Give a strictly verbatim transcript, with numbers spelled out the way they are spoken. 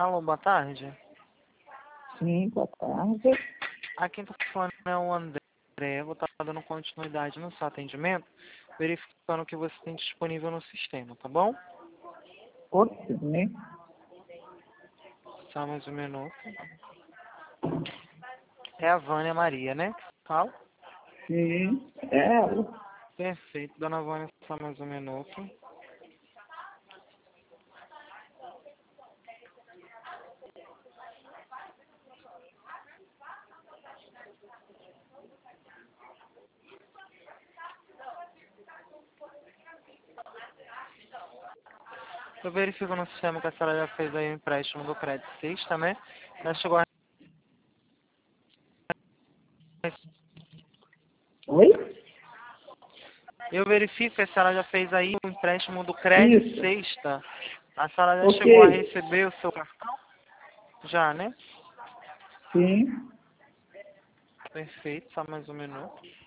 Alô, boa tarde. Sim, boa tarde. Aqui está falando é o André. Eu vou estar dando continuidade no seu atendimento, verificando o que você tem disponível no sistema, tá bom? Ok, né? Só mais um minuto. É a Vânia Maria, né? Fala. Sim, é ela. Perfeito, dona Vânia, só mais um minuto. Eu verifico no sistema que a senhora já fez aí o empréstimo do Crédito Sexta, né? Já chegou a... Oi? Eu verifico que a senhora já fez aí o empréstimo do Crédito Isso. Sexta. A senhora já chegou a Ok. receber o seu cartão? Já, né? Sim. Perfeito, só mais um minuto.